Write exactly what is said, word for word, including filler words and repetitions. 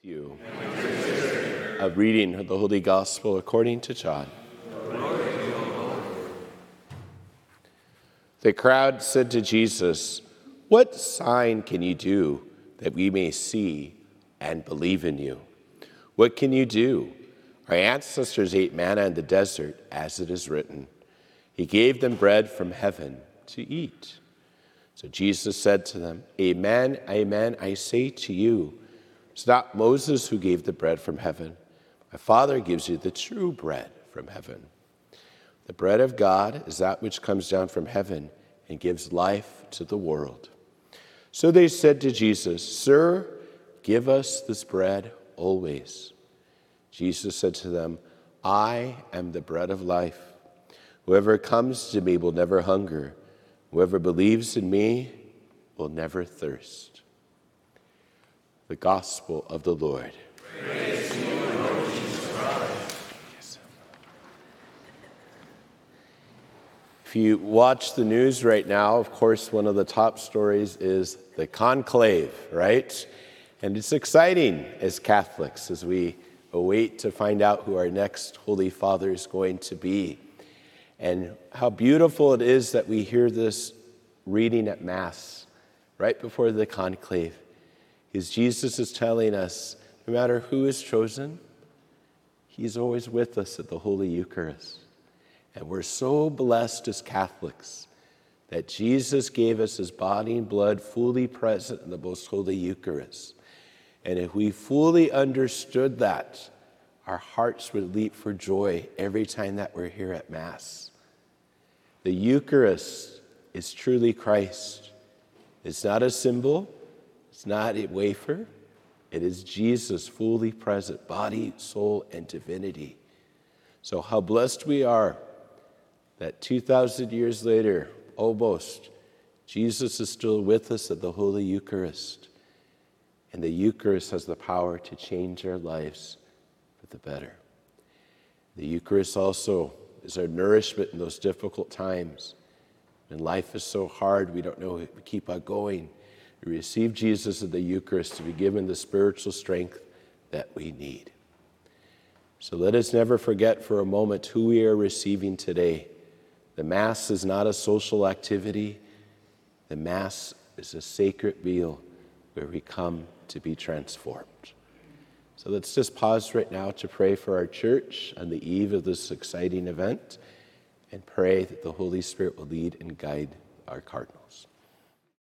You. A reading of the Holy Gospel according to John. The crowd said to Jesus, "What sign can you do that we may see and believe in you? What can you do? Our ancestors ate manna in the desert, as it is written. He gave them bread from heaven to eat." So Jesus said to them, "Amen, amen, I say to you, it's not Moses who gave the bread from heaven. My Father gives you the true bread from heaven. The bread of God is that which comes down from heaven and gives life to the world." So they said to Jesus, "Sir, give us this bread always." Jesus said to them, "I am the bread of life. Whoever comes to me will never hunger. Whoever believes in me will never thirst." The Gospel of the Lord. Praise to you, Lord Jesus Christ. Yes. If you watch the news right now, of course, one of the top stories is the conclave, right? And it's exciting as Catholics as we await to find out who our next Holy Father is going to be. And how beautiful it is that we hear this reading at Mass right before the conclave. Because Jesus is telling us, no matter who is chosen, he's always with us at the Holy Eucharist. And we're so blessed as Catholics that Jesus gave us his body and blood fully present in the Most Holy Eucharist. And if we fully understood that, our hearts would leap for joy every time that we're here at Mass. The Eucharist is truly Christ. It's not a symbol. It's not a wafer. It is Jesus fully present, body, soul, and divinity. So how blessed we are that two thousand years later, almost, Jesus is still with us at the Holy Eucharist. And the Eucharist has the power to change our lives for the better. The Eucharist also is our nourishment in those difficult times. When life is so hard, we don't know if we keep on going. We receive Jesus in the Eucharist to be given the spiritual strength that we need. So let us never forget for a moment who we are receiving today. The Mass is not a social activity. The Mass is a sacred meal where we come to be transformed. So let's just pause right now to pray for our church on the eve of this exciting event and pray that the Holy Spirit will lead and guide our cardinals.